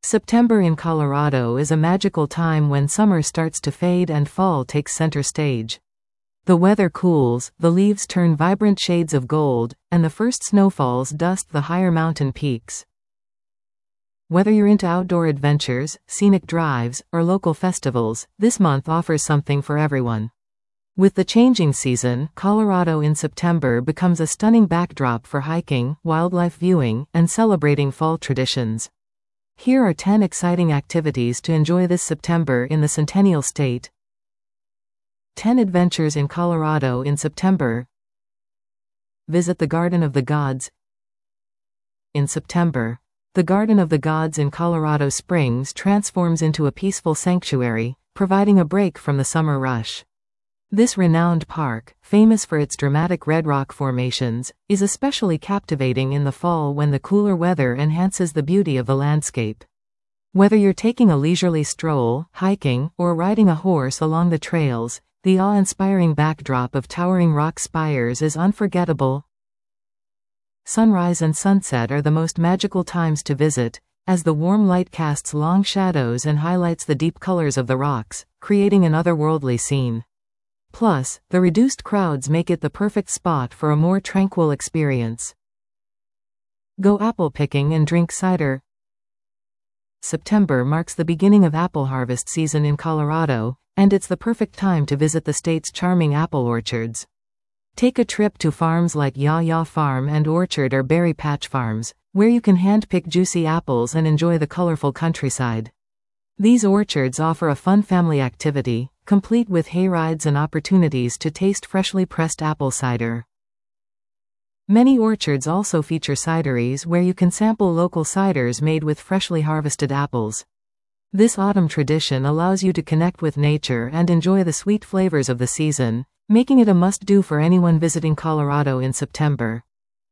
September in Colorado is a magical time when summer starts to fade and fall takes center stage. The weather cools, the leaves turn vibrant shades of gold, and the first snowfalls dust the higher mountain peaks. Whether you're into outdoor adventures, scenic drives, or local festivals, this month offers something for everyone. With the changing season, Colorado in September becomes a stunning backdrop for hiking, wildlife viewing, and celebrating fall traditions. Here are 10 exciting activities to enjoy this September in the Centennial State. 10 adventures in Colorado in September. Visit the Garden of the Gods. In September, the Garden of the Gods in Colorado Springs transforms into a peaceful sanctuary, providing a break from the summer rush. This renowned park, famous for its dramatic red rock formations, is especially captivating in the fall when the cooler weather enhances the beauty of the landscape. Whether you're taking a leisurely stroll, hiking, or riding a horse along the trails, the awe-inspiring backdrop of towering rock spires is unforgettable. Sunrise and sunset are the most magical times to visit, as the warm light casts long shadows and highlights the deep colors of the rocks, creating an otherworldly scene. Plus, the reduced crowds make it the perfect spot for a more tranquil experience. Go apple picking and drink cider. September marks the beginning of apple harvest season in Colorado, and it's the perfect time to visit the state's charming apple orchards. Take a trip to farms like Ya Ya Farm and Orchard or Berry Patch Farms, where you can hand-pick juicy apples and enjoy the colorful countryside. These orchards offer a fun family activity, complete with hayrides and opportunities to taste freshly pressed apple cider. Many orchards also feature cideries where you can sample local ciders made with freshly harvested apples. This autumn tradition allows you to connect with nature and enjoy the sweet flavors of the season, making it a must-do for anyone visiting Colorado in September.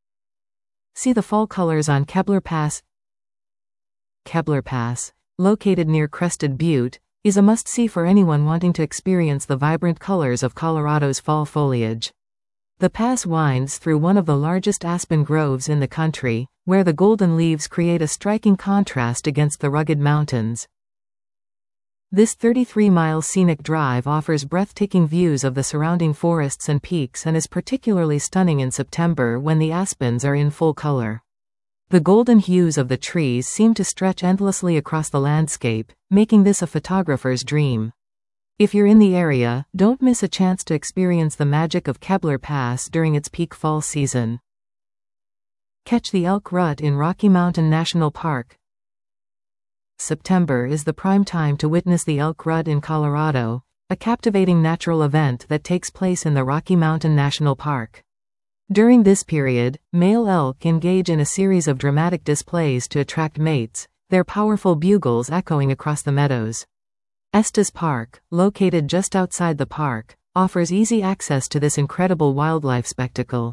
See the fall colors on Kebler Pass. Kebler Pass, located near Crested Butte, is a must-see for anyone wanting to experience the vibrant colors of Colorado's fall foliage. The pass winds through one of the largest aspen groves in the country, where the golden leaves create a striking contrast against the rugged mountains. This 33-mile scenic drive offers breathtaking views of the surrounding forests and peaks and is particularly stunning in September when the aspens are in full color. The golden hues of the trees seem to stretch endlessly across the landscape, making this a photographer's dream. If you're in the area, don't miss a chance to experience the magic of Kebler Pass during its peak fall season. Catch the elk rut in Rocky Mountain National Park. September is the prime time to witness the elk rut in Colorado, a captivating natural event that takes place in the Rocky Mountain National Park. During this period, male elk engage in a series of dramatic displays to attract mates, their powerful bugles echoing across the meadows. Estes Park, located just outside the park, offers easy access to this incredible wildlife spectacle.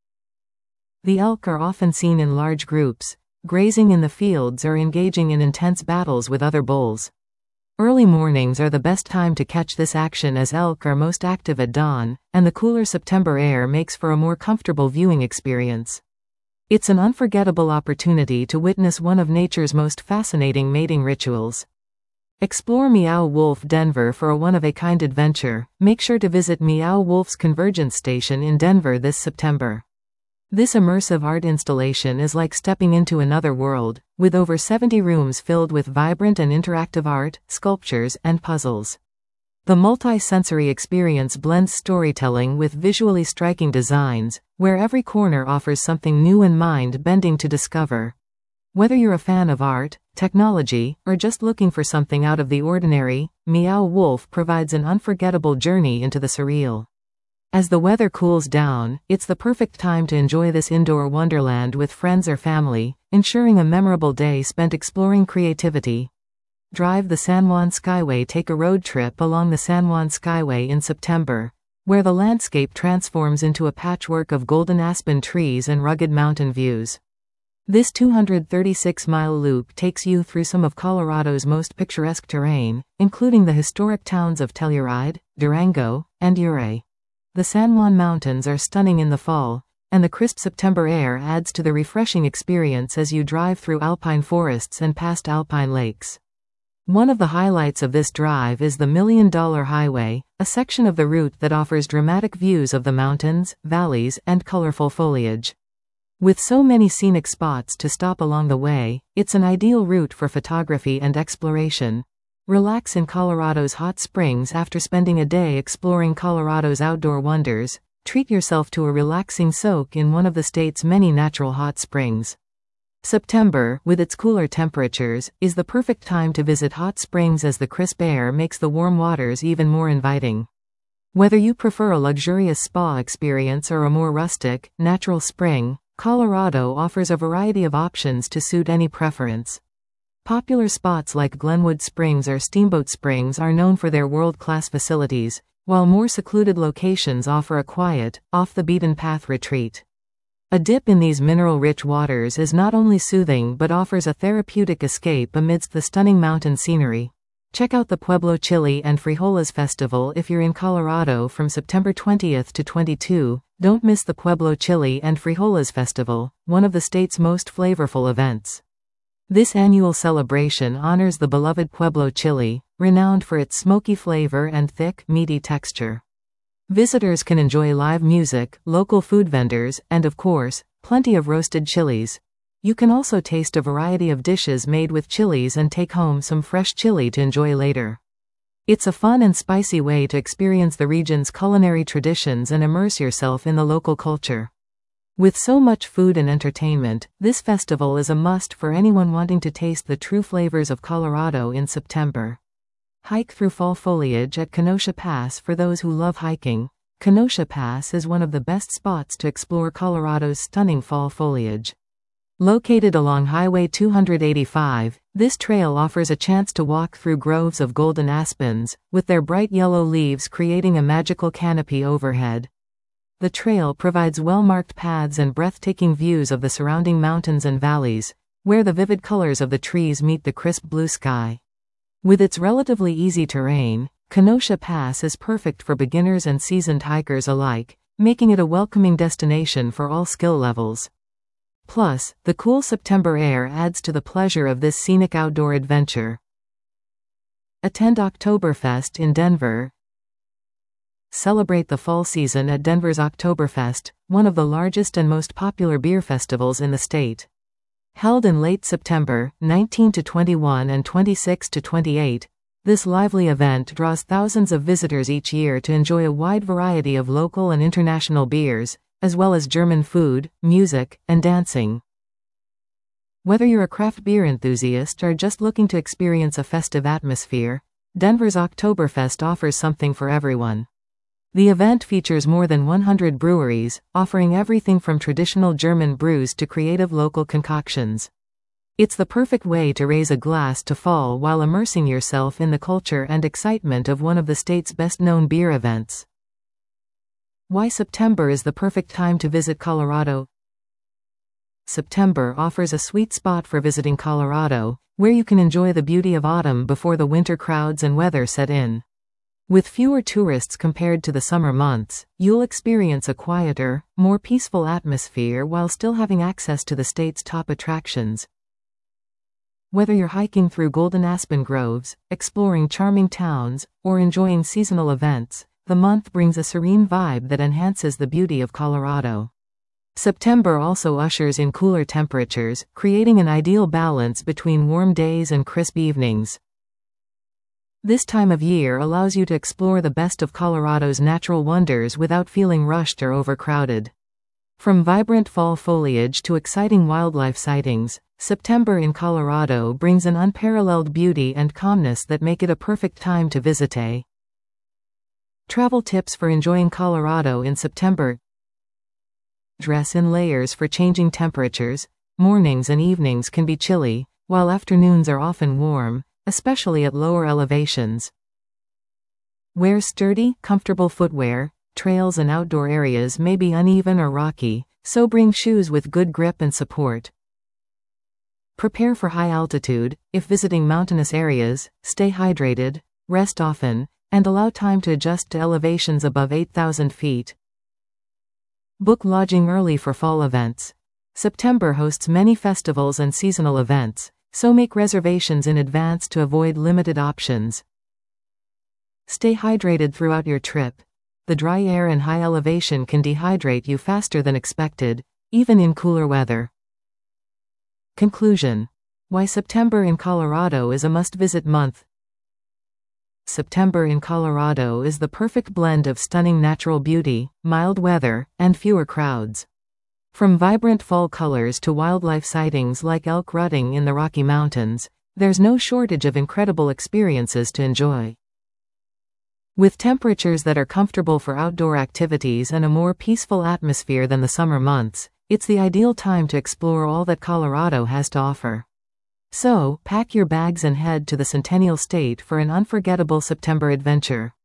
The elk are often seen in large groups, grazing in the fields or engaging in intense battles with other bulls. Early mornings are the best time to catch this action as elk are most active at dawn, and the cooler September air makes for a more comfortable viewing experience. It's an unforgettable opportunity to witness one of nature's most fascinating mating rituals. Explore Meow Wolf Denver for a one-of-a-kind adventure. Make sure to visit Meow Wolf's Convergence Station in Denver this September. This immersive art installation is like stepping into another world, with over 70 rooms filled with vibrant and interactive art, sculptures, and puzzles. The multi-sensory experience blends storytelling with visually striking designs, where every corner offers something new and mind-bending to discover. Whether you're a fan of art, technology, or just looking for something out of the ordinary, Meow Wolf provides an unforgettable journey into the surreal. As the weather cools down, it's the perfect time to enjoy this indoor wonderland with friends or family, ensuring a memorable day spent exploring creativity. Drive the San Juan Skyway. Take a road trip along the San Juan Skyway in September, where the landscape transforms into a patchwork of golden aspen trees and rugged mountain views. This 236-mile loop takes you through some of Colorado's most picturesque terrain, including the historic towns of Telluride, Durango, and Ouray. The San Juan Mountains are stunning in the fall, and the crisp September air adds to the refreshing experience as you drive through alpine forests and past alpine lakes. One of the highlights of this drive is the $1 Million Highway, a section of the route that offers dramatic views of the mountains, valleys, and colorful foliage. With so many scenic spots to stop along the way, it's an ideal route for photography and exploration. Relax in Colorado's hot springs after spending a day exploring Colorado's outdoor wonders. Treat yourself to a relaxing soak in one of the state's many natural hot springs. September, with its cooler temperatures, is the perfect time to visit hot springs as the crisp air makes the warm waters even more inviting. Whether you prefer a luxurious spa experience or a more rustic, natural spring, Colorado offers a variety of options to suit any preference. Popular spots like Glenwood Springs or Steamboat Springs are known for their world-class facilities, while more secluded locations offer a quiet, off-the-beaten-path retreat. A dip in these mineral-rich waters is not only soothing but offers a therapeutic escape amidst the stunning mountain scenery. Check out the Pueblo Chili and Frijoles Festival if you're in Colorado from September 20th to 22. Don't miss the Pueblo Chili and Frijoles Festival, one of the state's most flavorful events. This annual celebration honors the beloved Pueblo chili, renowned for its smoky flavor and thick, meaty texture. Visitors can enjoy live music, local food vendors, and of course, plenty of roasted chilies. You can also taste a variety of dishes made with chilies and take home some fresh chili to enjoy later. It's a fun and spicy way to experience the region's culinary traditions and immerse yourself in the local culture. With so much food and entertainment, this festival is a must for anyone wanting to taste the true flavors of Colorado in September. Hike through fall foliage at Kenosha Pass. For those who love hiking, Kenosha Pass is one of the best spots to explore Colorado's stunning fall foliage. Located along Highway 285, this trail offers a chance to walk through groves of golden aspens, with their bright yellow leaves creating a magical canopy overhead. The trail provides well-marked paths and breathtaking views of the surrounding mountains and valleys, where the vivid colors of the trees meet the crisp blue sky. With its relatively easy terrain, Kenosha Pass is perfect for beginners and seasoned hikers alike, making it a welcoming destination for all skill levels. Plus, the cool September air adds to the pleasure of this scenic outdoor adventure. Attend Oktoberfest in Denver. Celebrate the fall season at Denver's Oktoberfest, one of the largest and most popular beer festivals in the state. Held in late September, 19-21 and 26-28, this lively event draws thousands of visitors each year to enjoy a wide variety of local and international beers, as well as German food, music, and dancing. Whether you're a craft beer enthusiast or just looking to experience a festive atmosphere, Denver's Oktoberfest offers something for everyone. The event features more than 100 breweries, offering everything from traditional German brews to creative local concoctions. It's the perfect way to raise a glass to fall while immersing yourself in the culture and excitement of one of the state's best-known beer events. Why September is the perfect time to visit Colorado? September offers a sweet spot for visiting Colorado, where you can enjoy the beauty of autumn before the winter crowds and weather set in. With fewer tourists compared to the summer months, you'll experience a quieter, more peaceful atmosphere while still having access to the state's top attractions. Whether you're hiking through golden aspen groves, exploring charming towns, or enjoying seasonal events, the month brings a serene vibe that enhances the beauty of Colorado. September also ushers in cooler temperatures, creating an ideal balance between warm days and crisp evenings. This time of year allows you to explore the best of Colorado's natural wonders without feeling rushed or overcrowded. From vibrant fall foliage to exciting wildlife sightings, September in Colorado brings an unparalleled beauty and calmness that make it a perfect time to visit. Travel tips for enjoying Colorado in September. Dress in layers for changing temperatures. Mornings and evenings can be chilly, while afternoons are often warm, especially at lower elevations. Wear sturdy, comfortable footwear. Trails and outdoor areas may be uneven or rocky, so bring shoes with good grip and support. Prepare for high altitude. If visiting mountainous areas, stay hydrated, rest often, and allow time to adjust to elevations above 8,000 feet. Book lodging early for fall events. September hosts many festivals and seasonal events, so make reservations in advance to avoid limited options. Stay hydrated throughout your trip. The dry air and high elevation can dehydrate you faster than expected, even in cooler weather. Conclusion. Why September in Colorado is a must-visit month. September in Colorado is the perfect blend of stunning natural beauty, mild weather, and fewer crowds. From vibrant fall colors to wildlife sightings like elk rutting in the Rocky Mountains, there's no shortage of incredible experiences to enjoy. With temperatures that are comfortable for outdoor activities and a more peaceful atmosphere than the summer months, it's the ideal time to explore all that Colorado has to offer. So, pack your bags and head to the Centennial State for an unforgettable September adventure.